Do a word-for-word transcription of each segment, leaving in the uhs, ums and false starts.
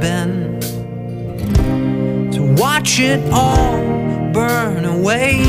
been to watch it all burn away.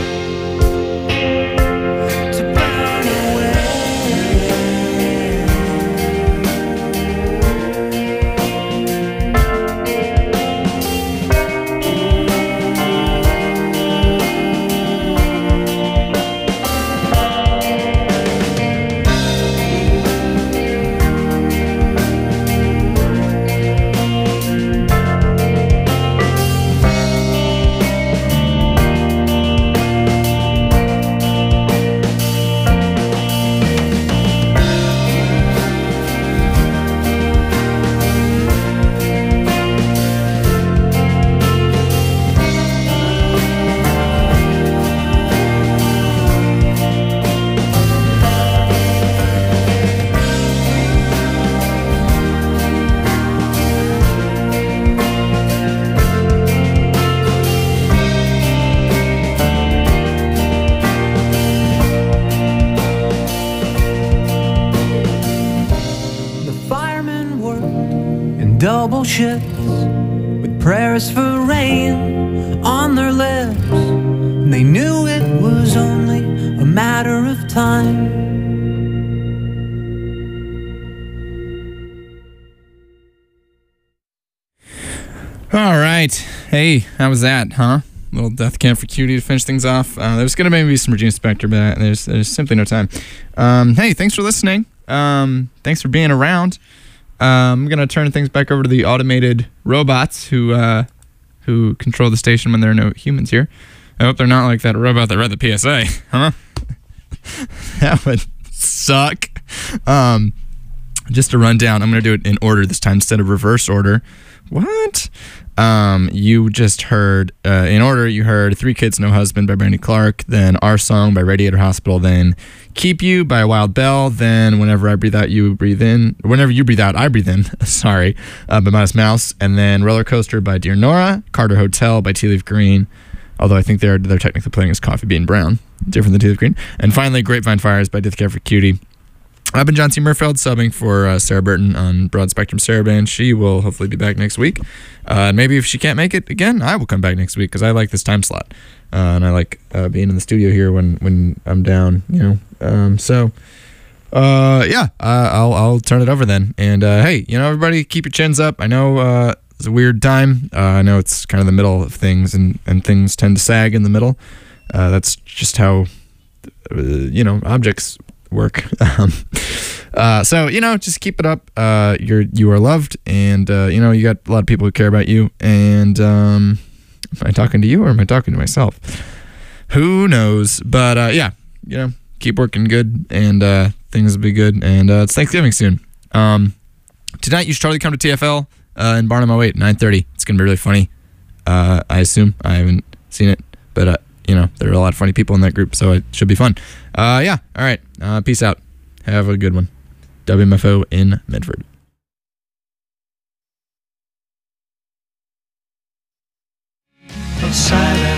Double shifts with prayers for rain on their lips, and they knew it was only a matter of time. All right. Hey, how was that, huh? Little Death Camp for Cutie to finish things off. Uh, there's going to maybe be some Regina Spektor, but there's, there's simply no time. Um, hey, thanks for listening. Um, thanks for being around. Um, I'm going to turn things back over to the automated robots who uh, who control the station when there are no humans here. I hope they're not like that robot that read the P S A, huh? That would suck. Um, just to run down, I'm going to do it in order this time instead of reverse order. What? Um, you just heard, uh, in order, you heard Three Kids, No Husband by Brandy Clark, then Our Song by Radiator Hospital, then Keep You by Wild Bell, then Whenever I Breathe Out, You Breathe In, whenever you breathe out, I breathe in, sorry, uh, by Modest Mouse, and then Roller Coaster by Dear Nora, Carter Hotel by Tea Leaf Green, although I think they're they're technically playing as Coffee Bean Brown, different than Tea Leaf Green, and finally Grapevine Fires by Death Camp for Cutie. I've been John C. Murfeld, subbing for uh, Sarah Burton on Broad Spectrum Saraband. She will hopefully be back next week. Uh, maybe if she can't make it again, I will come back next week because I like this time slot. Uh, and I like uh, being in the studio here when, when I'm down, you know. Um, so, uh, yeah, uh, I'll I'll turn it over then. And, uh, hey, you know, everybody, keep your chins up. I know uh, it's a weird time. Uh, I know it's kind of the middle of things, and, and things tend to sag in the middle. Uh, that's just how, uh, you know, objects work. um, uh, so, you know, just keep it up. Uh, you're, you are loved, and, uh, you know, you got a lot of people who care about you, and, um, am I talking to you or am I talking to myself? Who knows? But, uh, yeah, you know, keep working good, and, uh, things will be good, and, uh, it's Thanksgiving soon. Um, tonight you should totally come to T F L, uh, in Barnum oh eight, nine thirty. It's gonna be really funny. Uh, I assume. I haven't seen it, but, uh, you know, there are a lot of funny people in that group, so it should be fun. Uh, yeah, all right. Uh, peace out. Have a good one. W M F O in Medford. Silent.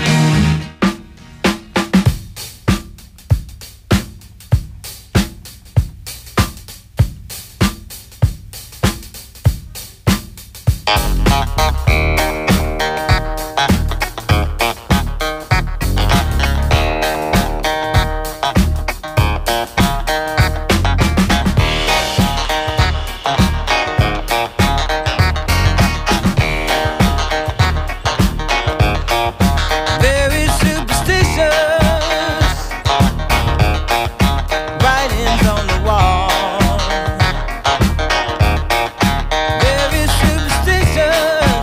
Very superstitious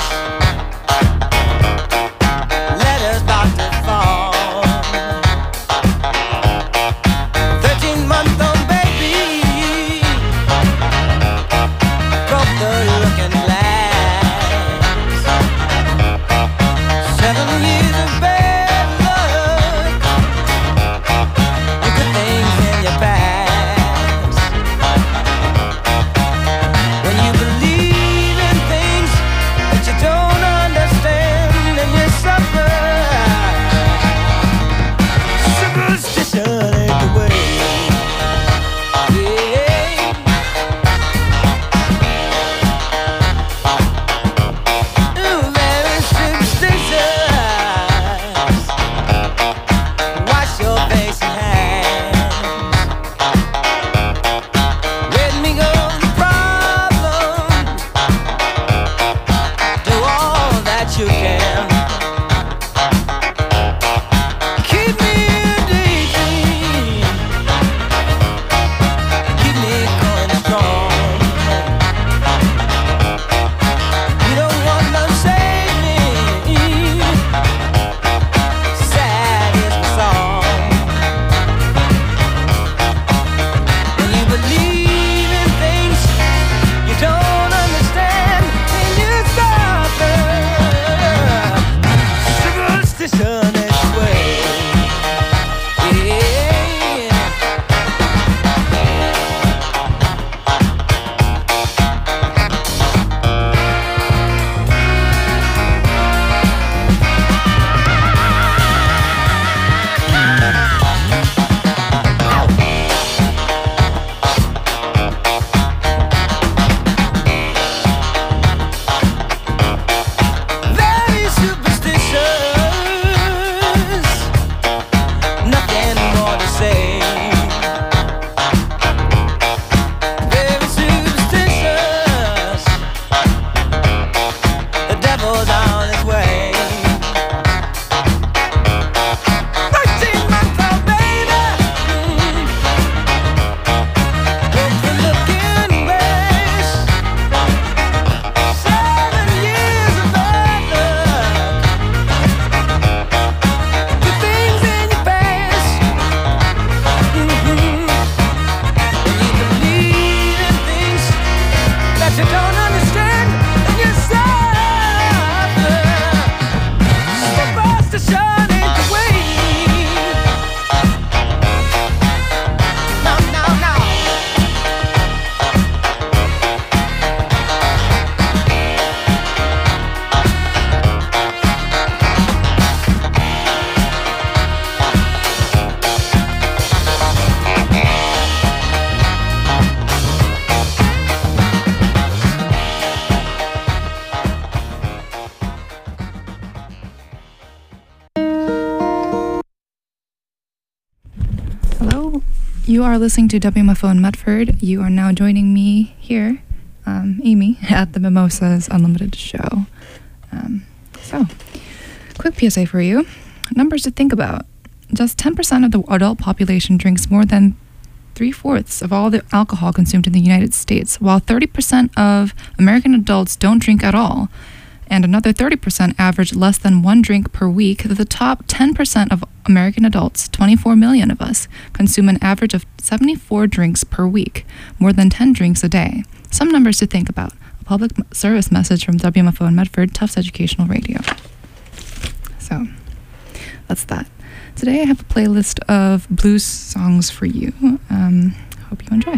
You are listening to W M F O in Medford. You are now joining me here, um, Amy, at the Mimosas Unlimited show. Um, so, quick P S A for you. Numbers to think about. Just ten percent of the adult population drinks more than three-fourths of all the alcohol consumed in the United States, while thirty percent of American adults don't drink at all, and another thirty percent average less than one drink per week. The top ten percent of American adults, twenty-four million of us, consume an average of seventy-four drinks per week, more than ten drinks a day. Some numbers to think about. A public service message from W M F O in Medford, Tufts Educational Radio. So, that's that. Today I have a playlist of blues songs for you. Um, hope you enjoy.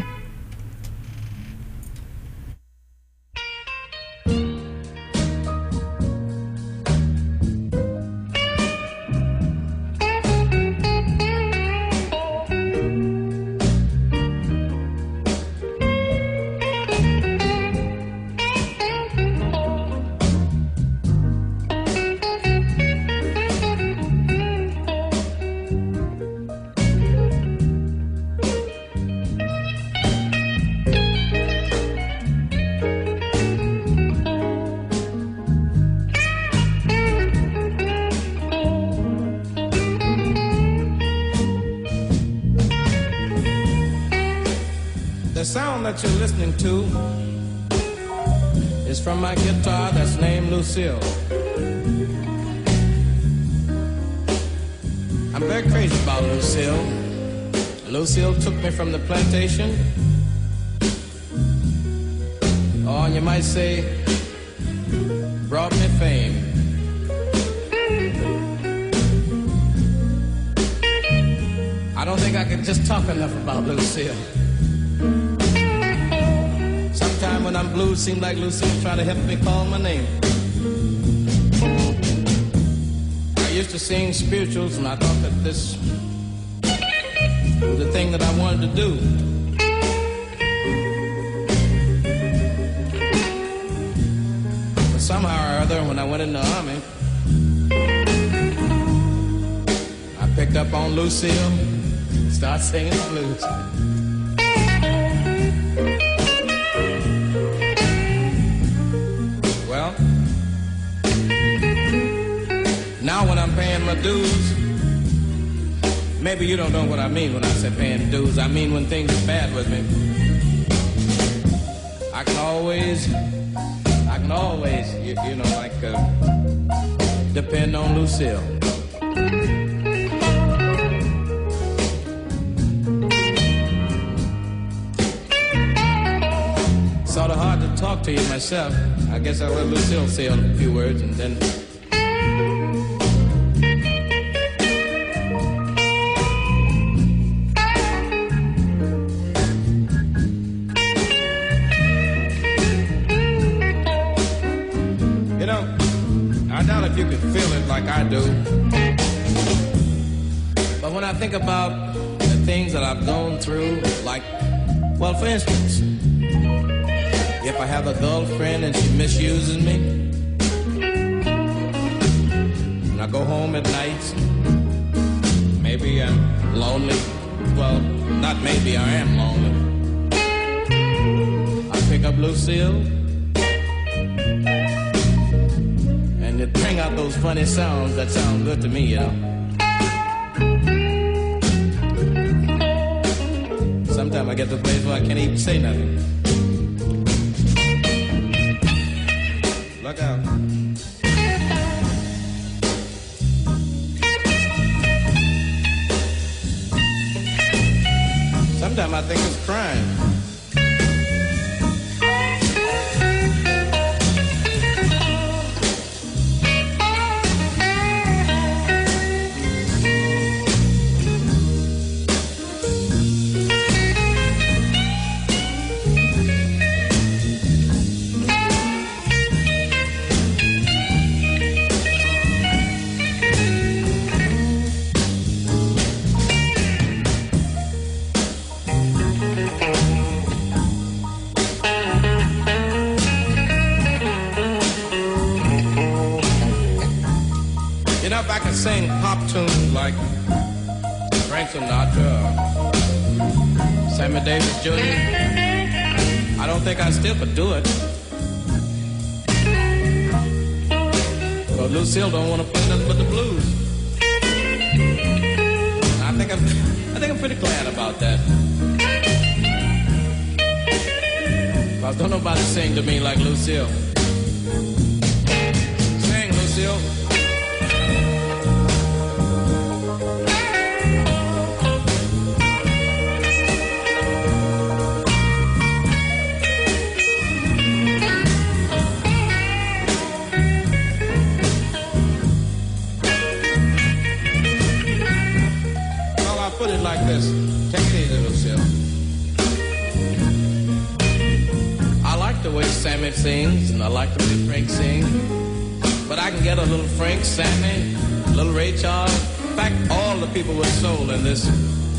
The sound that you're listening to is from my guitar that's named Lucille. I'm very crazy about Lucille. Lucille took me from the plantation. Oh, and you might say, brought me fame. I don't think I can just talk enough about Lucille. Sometime when I'm blue, it seems like Lucille trying to help me call my name. I used to sing spirituals, and I thought that this was the thing that I wanted to do. But somehow or other, when I went in the army, I picked up on Lucille, started singing the blues. Now when I'm paying my dues, maybe you don't know what I mean when I say paying dues. I mean when things are bad with me, I can always, I can always, you, you know, like, uh, depend on Lucille. Sort of hard to talk to you myself. I guess I'll let Lucille say a few words and then... You could feel it like I do. But when I think about the things that I've gone through, like, well, for instance, if I have a girlfriend and she misuses me, and I go home at night, maybe I'm lonely. Well, not maybe, I am lonely. I pick up Lucille, and it bring out those funny sounds that sound good to me, you know. Sometimes I get to the place where I can't even say nothing. Look out. Sometimes I think it's crime. Sing pop tunes like Frank Sinatra or Sammy Davis Junior I don't think I still could do it. But Lucille don't want to play nothing but the blues. I think I'm, I think I'm pretty glad about that. Cause don't nobody sing to me like Lucille. Sing, Lucille. Put it like this. Take it easy, Lucille. I like the way Sammy sings, and I like the way Frank sings. But I can get a little Frank, Sammy, a little Ray Charles. In fact, all the people with soul in this.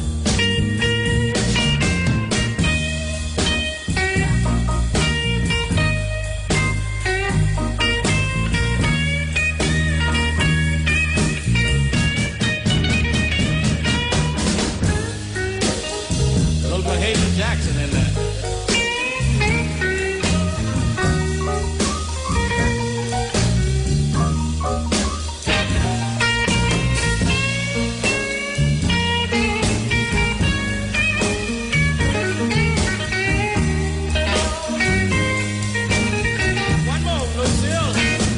Jackson in there. One more, Lucille.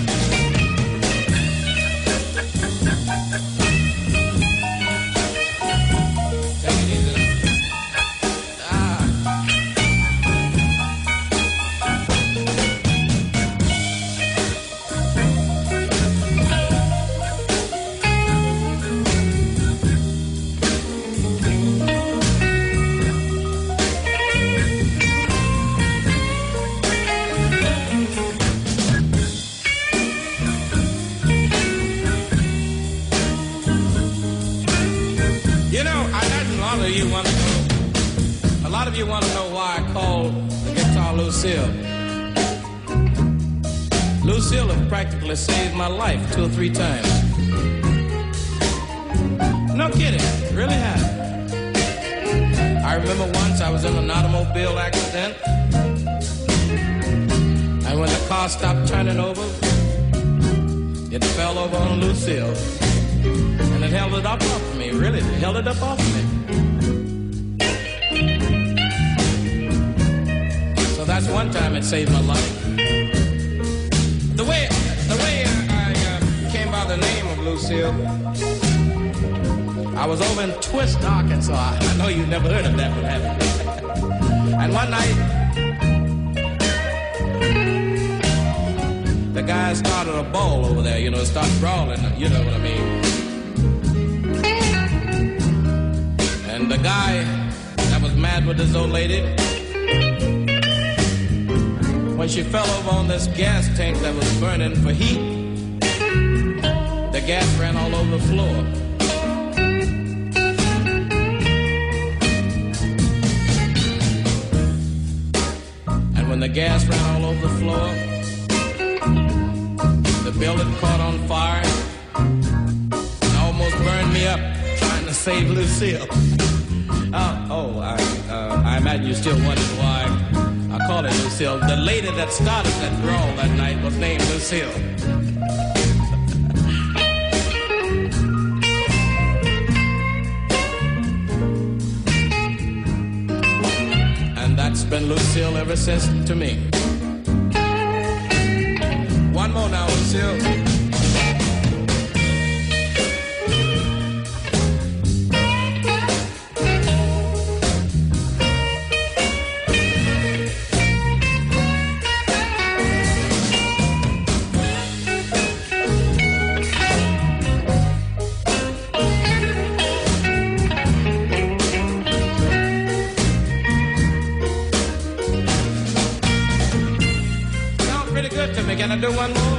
Take it easy. You know, I imagine a lot of you want to know. A lot of you want to know why I call the guitar Lucille. Lucille has practically saved my life two or three times. No kidding, really has. I remember once I was in an automobile accident, and when the car stopped turning over, it fell over on Lucille. And it held it up off of me, really, it held it up off of me. So that's one time it saved my life. The way, the way I uh, came by the name of Lucille, I was over in Twist, Arkansas. I know you've never heard of that, but have you? And one night, the guy started a ball over there, you know, started brawling, you know what I mean. And the guy that was mad with this old lady, when she fell over on this gas tank that was burning for heat, the gas ran all over the floor. And when the gas ran all over the floor, the building caught on fire and almost burned me up trying to save Lucille. Uh, oh, I, uh, I imagine you still wondering why I call it Lucille. The lady that started that brawl that night was named Lucille. And that's been Lucille ever since to me. One more now, Lucille. Can I do one more?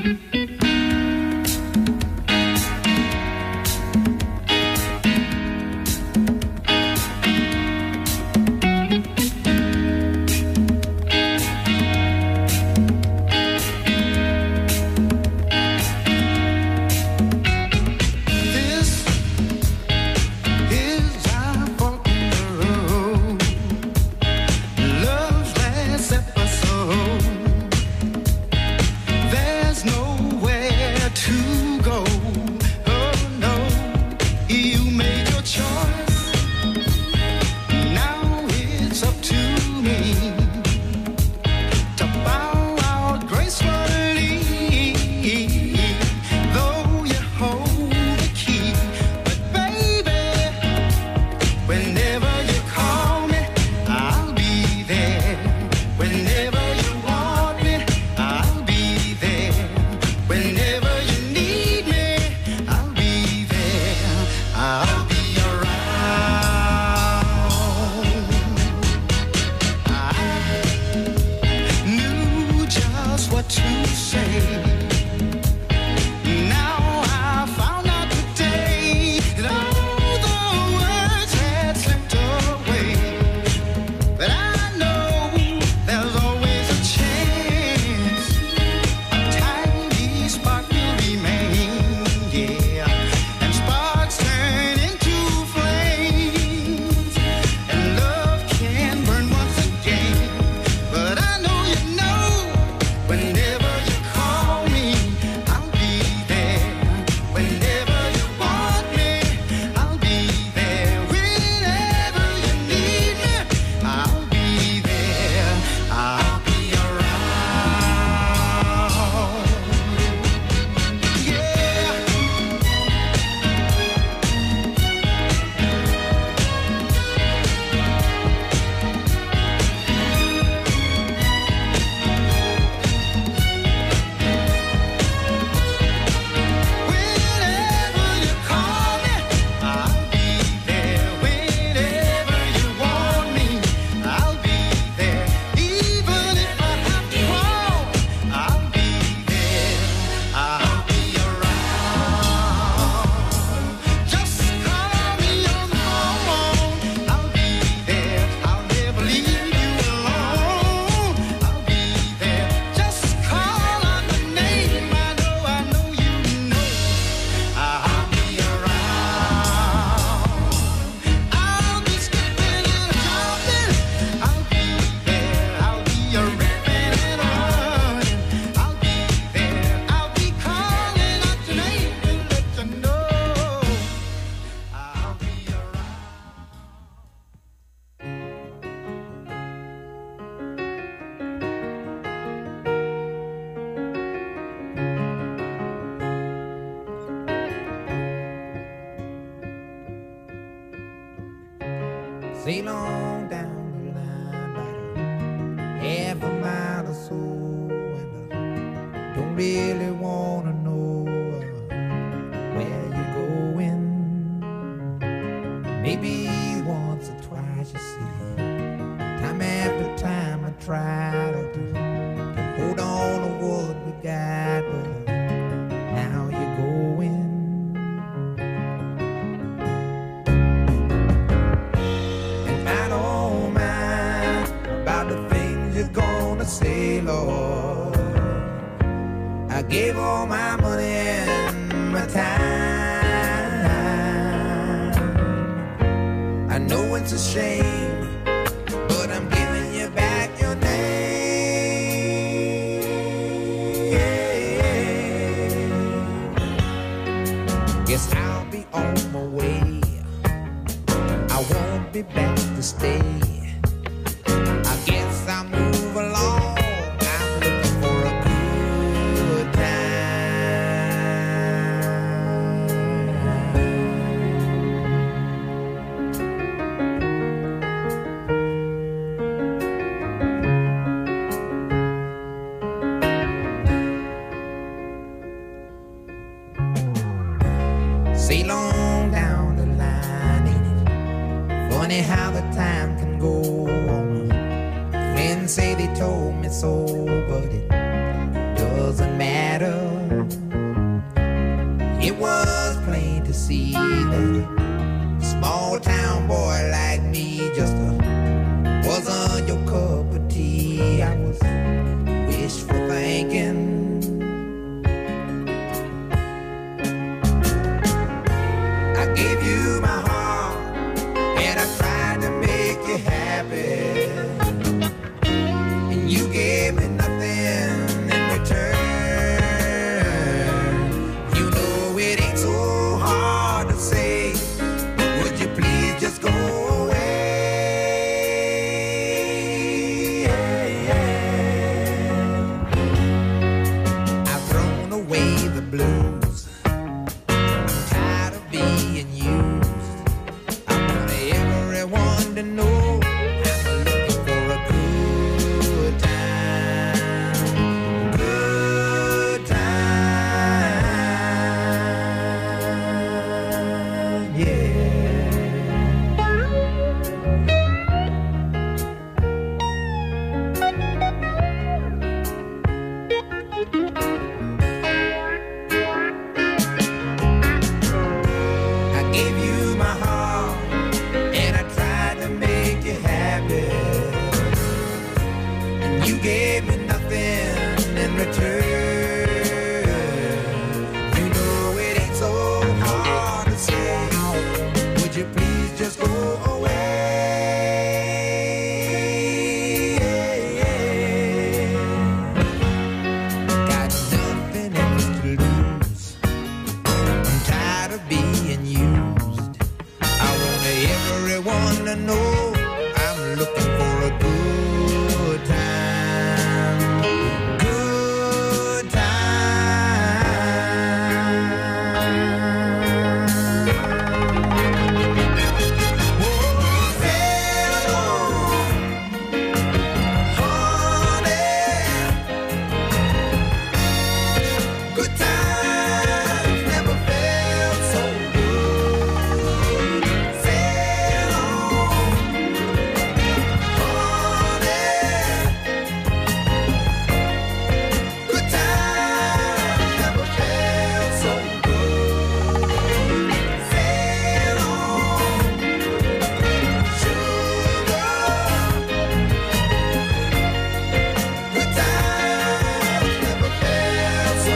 Sail on down the line about a half a mile or so, and I don't really wanna know uh, where you're going. Maybe once or twice, you see, time after time I try to do to hold on to what we got, but now you're going. Say, Lord, I gave all my money and my time. I know it's a shame, but I'm giving you back your name. Guess I'll be on my way. I won't be back to stay. I guess I'll move along. Sail on down the line, ain't it funny how the time can go on? Friends say they told me so, but it doesn't matter. in return. You know it ain't so hard to say. Would you please just go away? Got nothing else to lose. I'm tired of being used. I want everyone to know I'm looking for a good time. Good time. Oh, sail on, honey. Good times never felt so good. Sail on, honey. Good times never felt so good. Sail on, sugar. Good times never felt so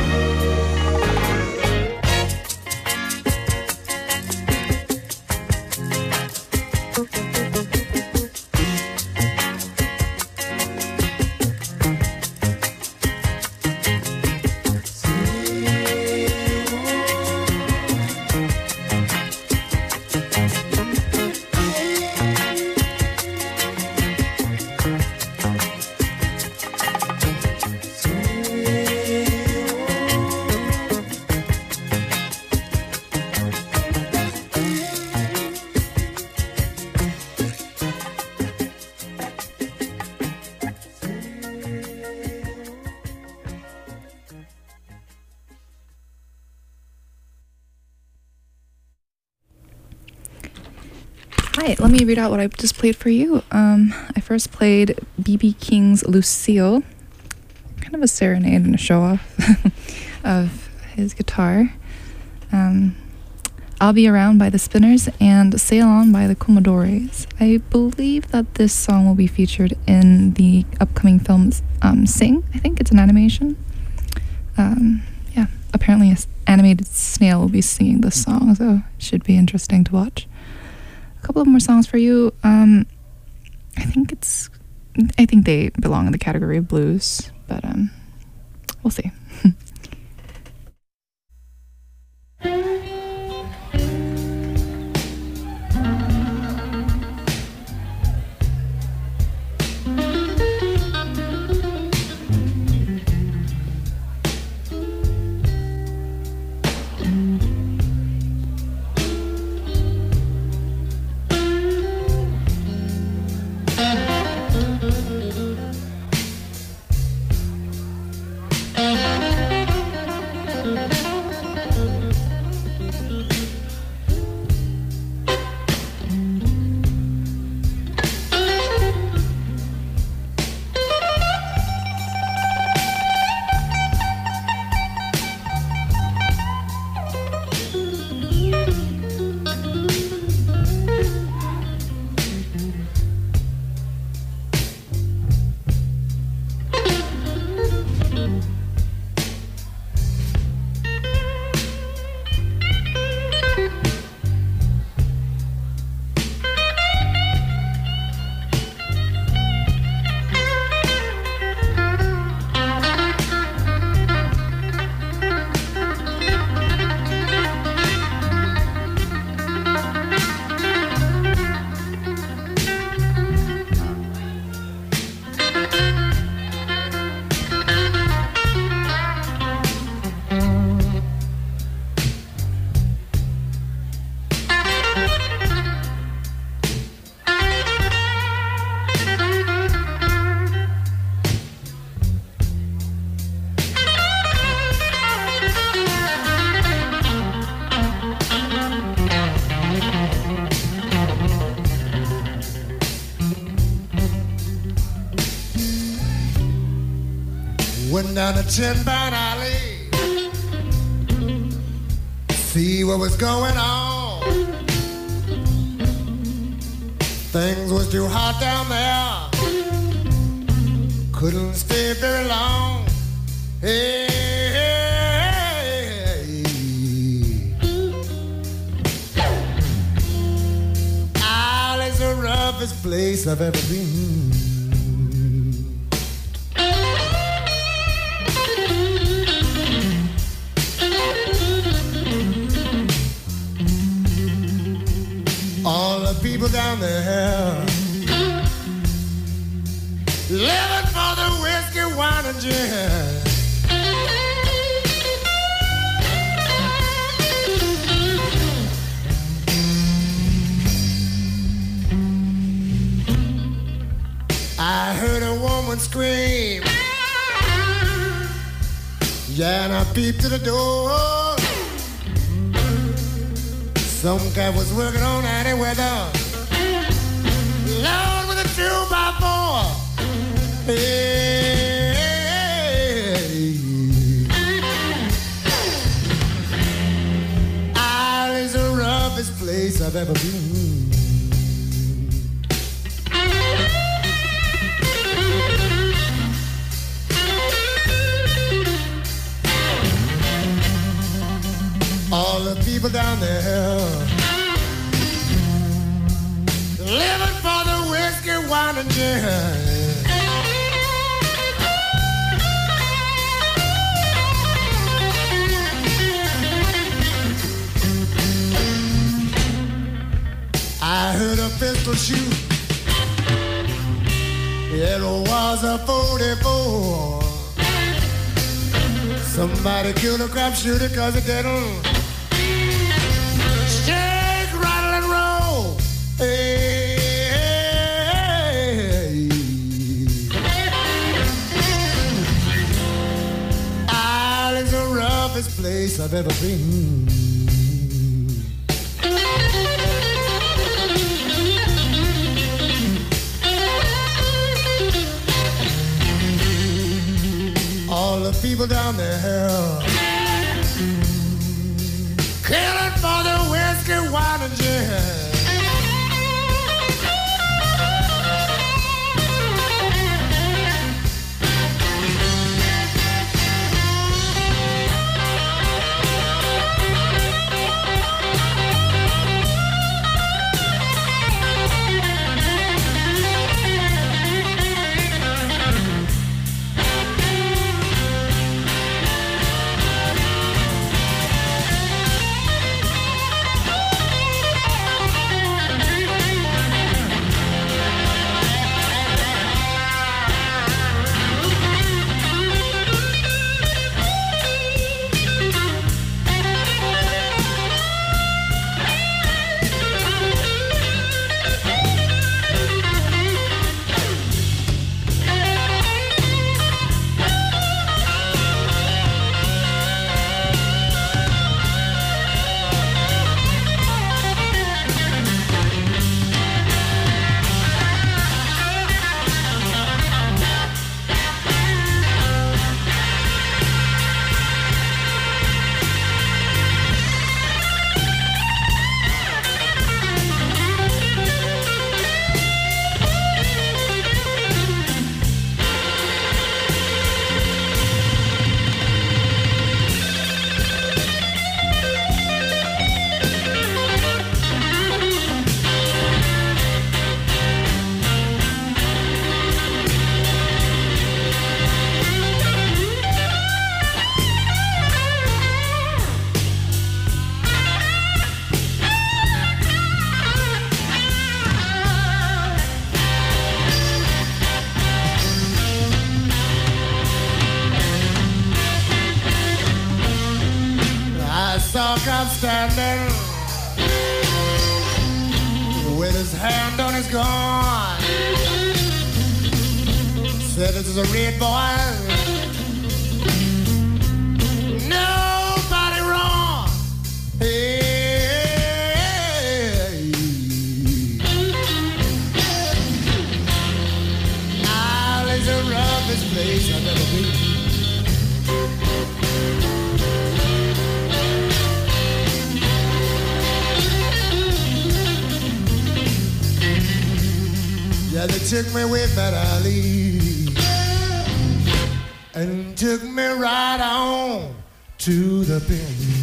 Hi, let me read out what I just played for you. Um, I first played B B King's Lucille, kind of a serenade and a show off of his guitar. Um, I'll Be Around by the Spinners and Sail On by the Commodores. I believe that this song will be featured in the upcoming film um, Sing. I think it's an animation. Um, yeah, apparently an animated snail will be singing this song, so it should be interesting to watch. A couple of more songs for you. Um, I think it's, I think they belong in the category of blues, but um, we'll see. Went down to Ten Pine Alley, see what was going on. Things was too hot down there, couldn't stay very long. Hey, Isle is the roughest place I've ever been. All the people down there living for the whiskey, wine, and gin. I heard a woman scream, yeah, and I peeped to the door. Some guy was working on any weather, load with a two by four. Hey, Isle is the roughest place I've ever been. All the people down there living for the whiskey, wine, and gin. I heard a pistol shoot. It was a forty-four. Somebody killed a crap shooter cause it didn't shake, rattle, and roll. Hey, hey, hey. Isle is the roughest place I've ever been. All the people down there killing for the whiskey, wine, and gin. I'm standing with his hand on his gun. Said this is a red boy. Nobody wrong. Hey, Isle is the roughest place I've ever been. Yeah, they took me with that alley. and took me right on to the pen.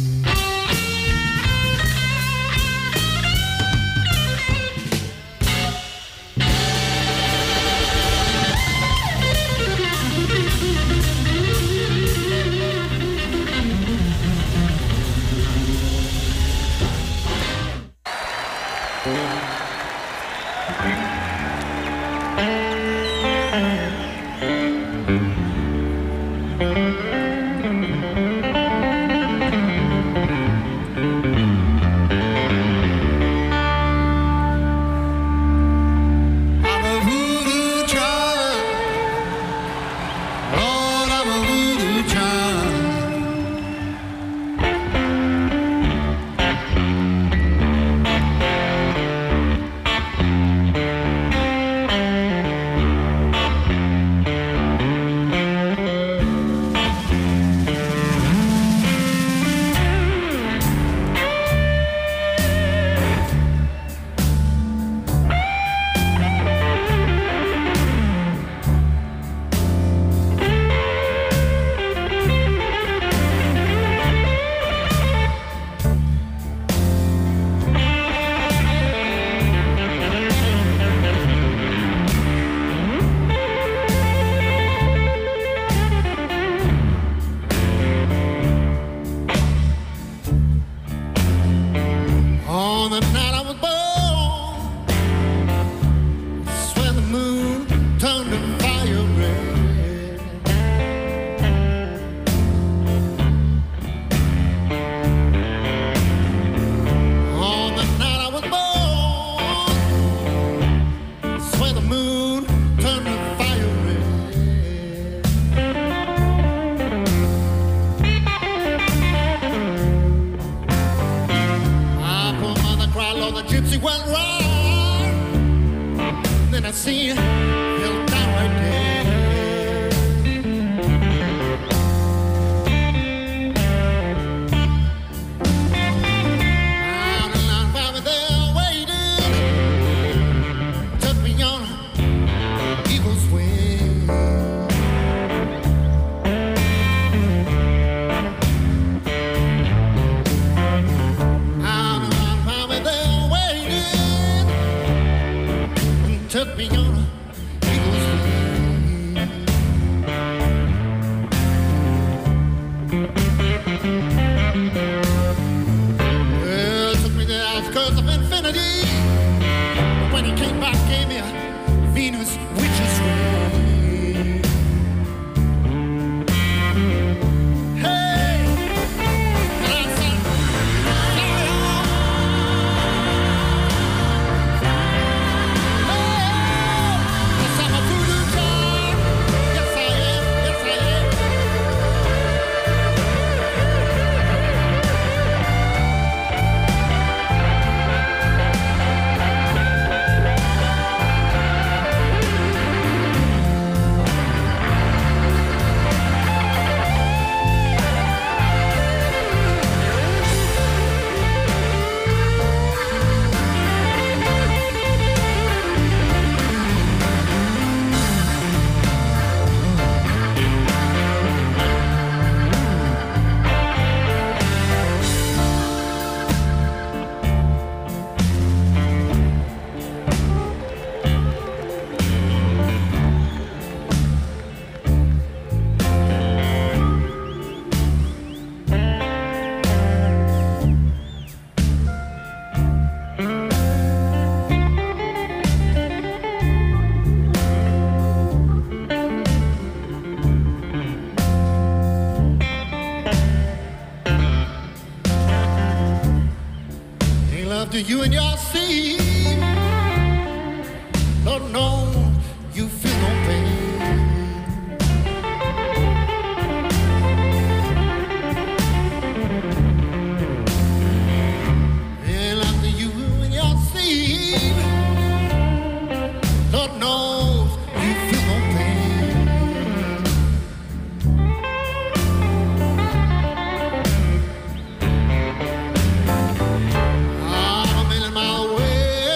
To you and your seed, Lord knows you feel no pain. And after you and your seed, Lord knows you feel no pain. I'm in my way.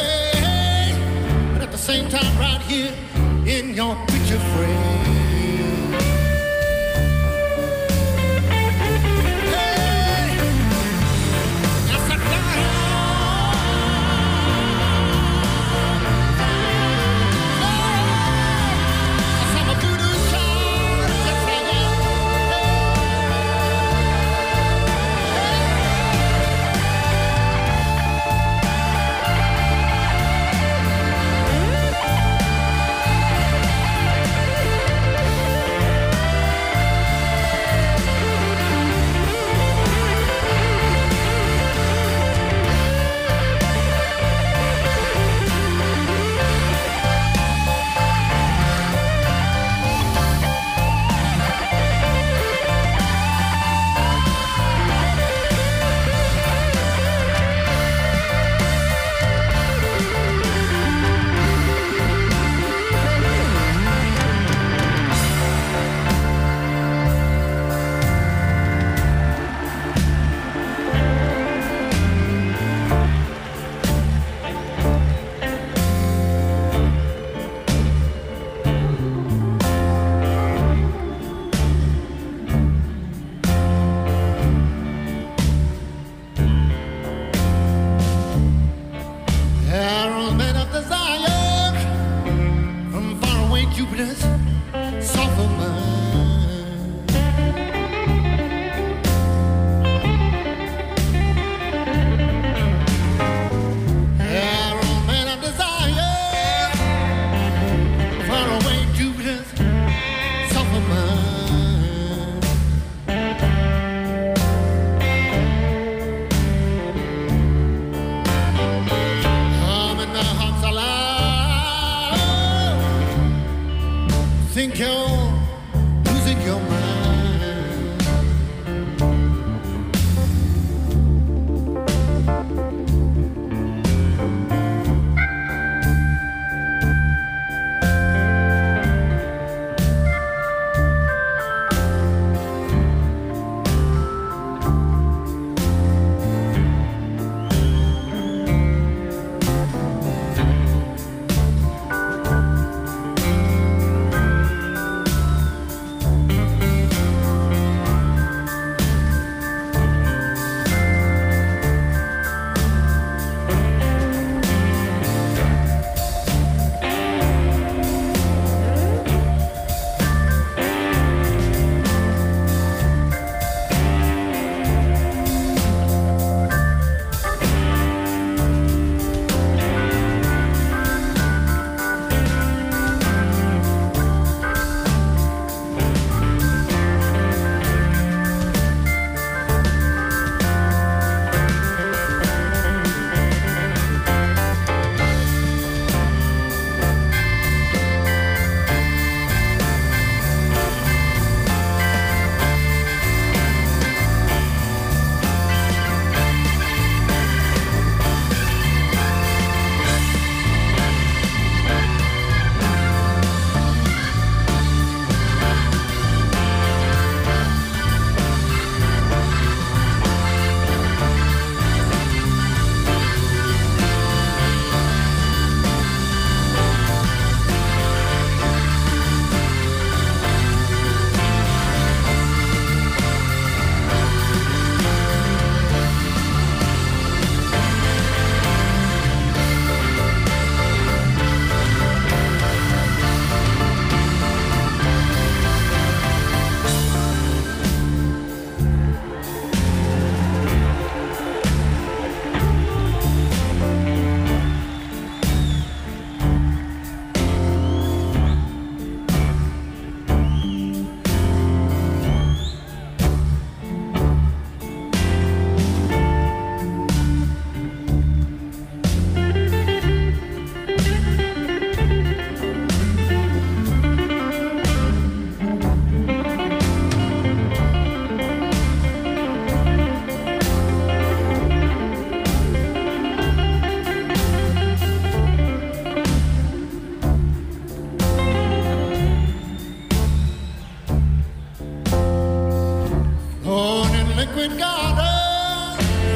liquid garden,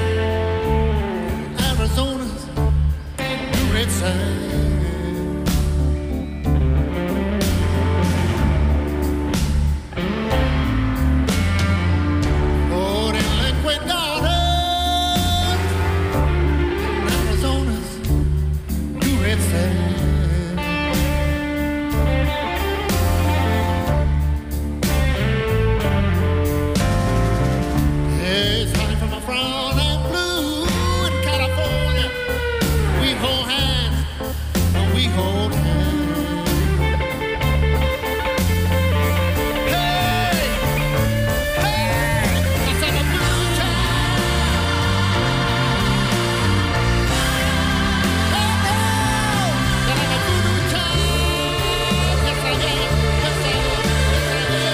Arizona's blue red sand. Oh, the liquid garden, Arizona's blue red sand. Brown and blue in California, we hold hands and we hold hands. Hey, hey, I said a blue child. Oh no, that I'm a blue child. Yes I am, yes I am, yes I am.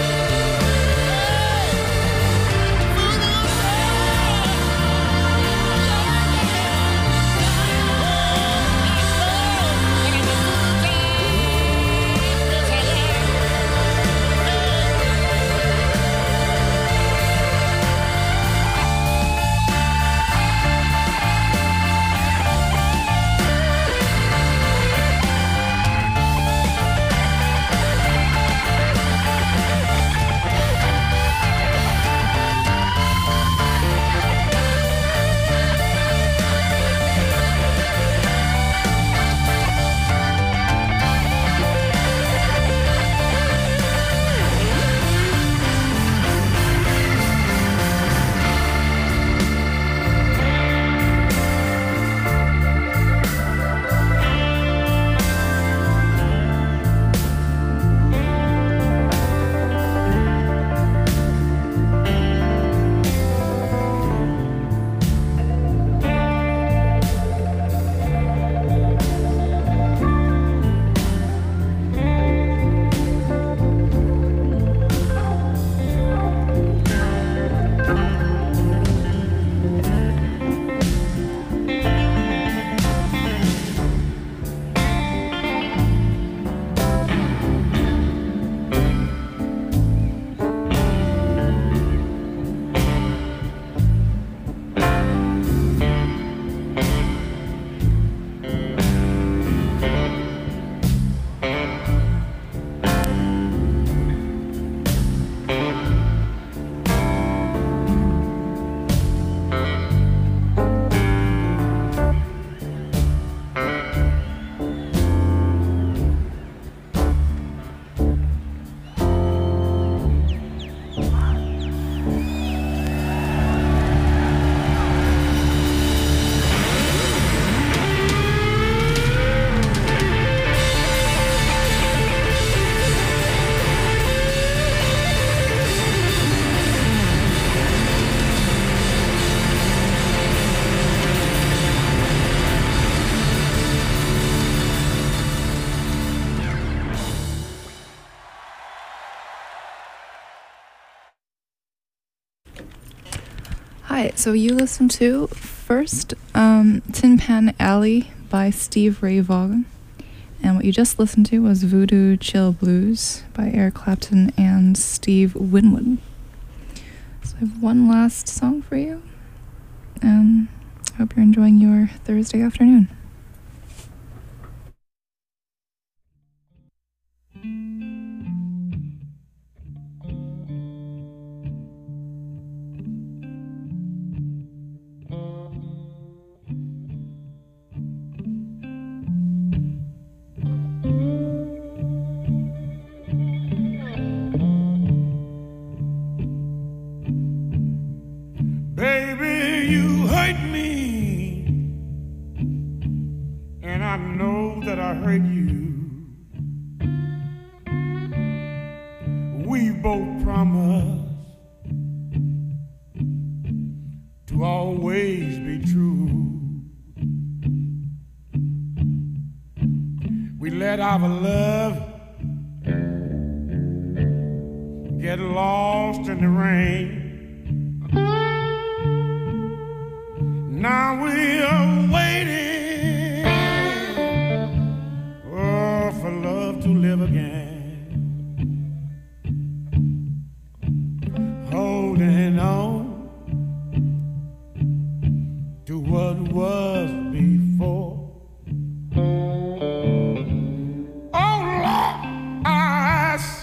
Hi, so you listened to first um, Tin Pan Alley by Steve Ray Vaughan. And what you just listened to was Voodoo Chill Blues by Eric Clapton and Steve Winwood. So I have one last song for you. Um, I hope you're enjoying your Thursday afternoon. Baby, you hurt me, and I know that I hurt you. We both promised to always be true. We let our love get lost in the rain. Now we are waiting, oh, for love to live again. Holding on it was before. Oh Lord, I ask,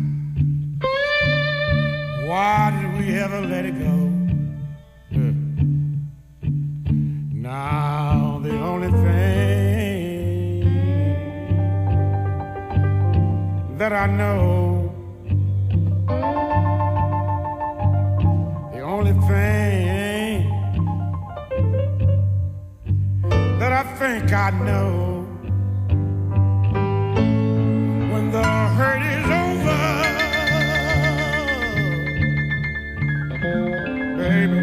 why did we ever let it go? Uh, Now the only thing that I know, the only thing that I think I know, when the hurt is over, baby,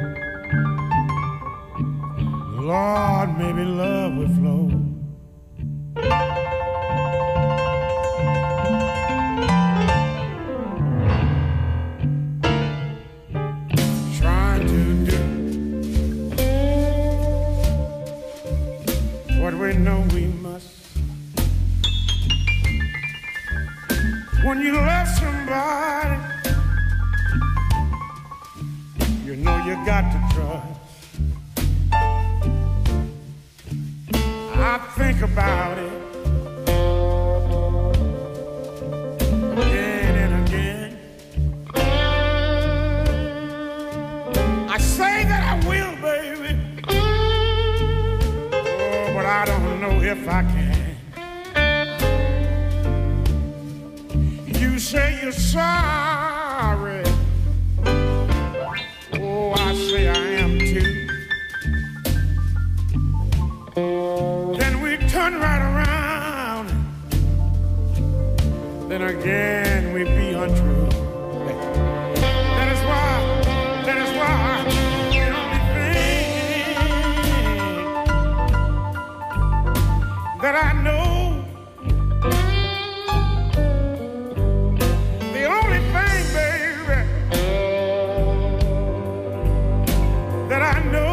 Lord, maybe love will flow. Trying to do what we know we must. When you love somebody, you know you got to trust. I think about it again and again. I say that I will, baby. Oh, but I don't know if I can. You say you're sorry. Oh, I say I am too. Then we turn right around. Then again we be untrue. That is why, that is why the only thing that I know, the only thing, baby, that I know,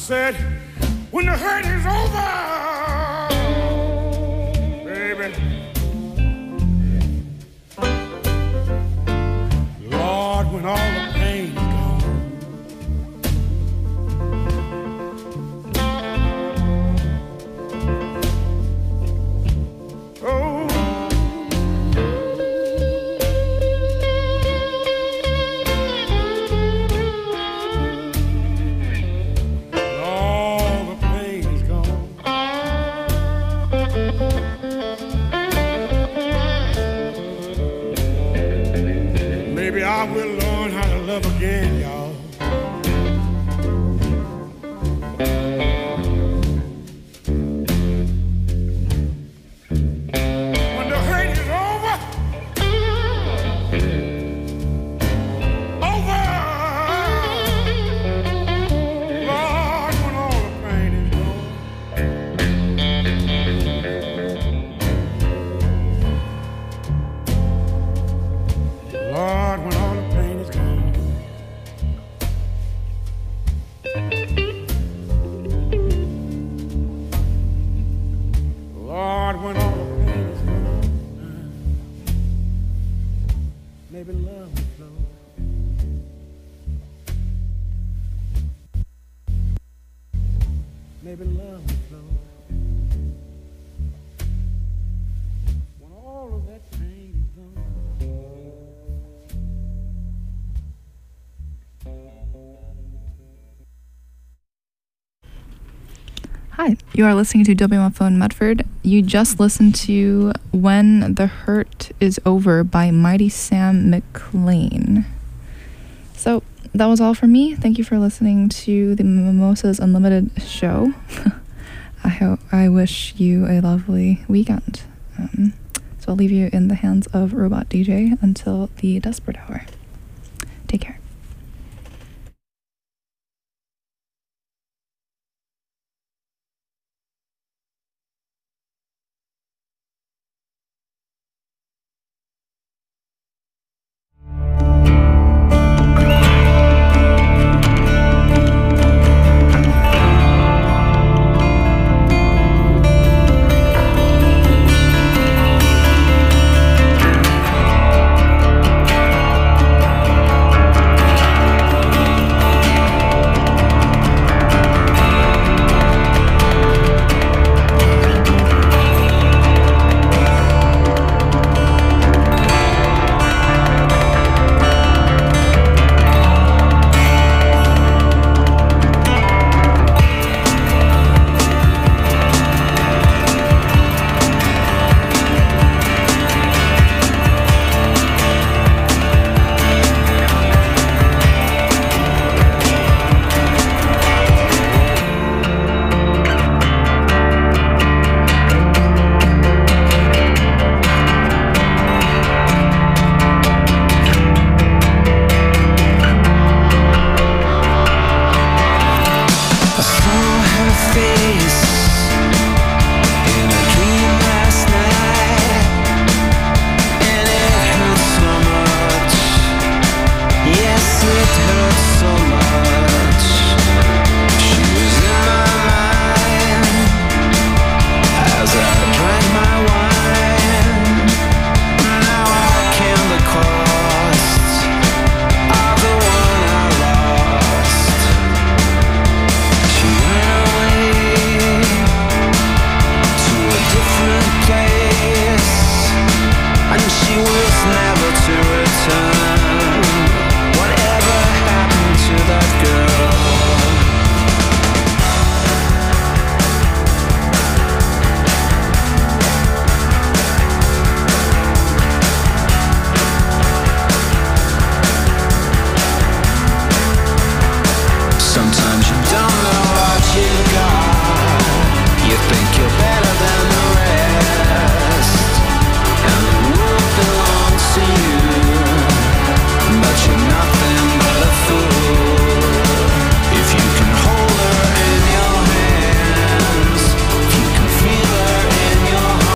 said, when the hurt is over, baby, Lord, when all the pain is gone, oh, all the pain is gone. Maybe I will learn how to love again, y'all. When the hurt is over, over, Lord, when all the pain is gone. Lord, when all the pain is gone. Lord, when all the pain is gone, maybe love will flow. Maybe love will flow. When all of that pain is gone. Hi, you are listening to W M F O in Medford. You just listened to When the Hurt Is Over by Mighty Sam McLean. So that was all from me. Thank you for listening to the Mimosas Unlimited show. I hope I wish you a lovely weekend. Um, so I'll leave you in the hands of Robot D J until the desperate hour. Take care.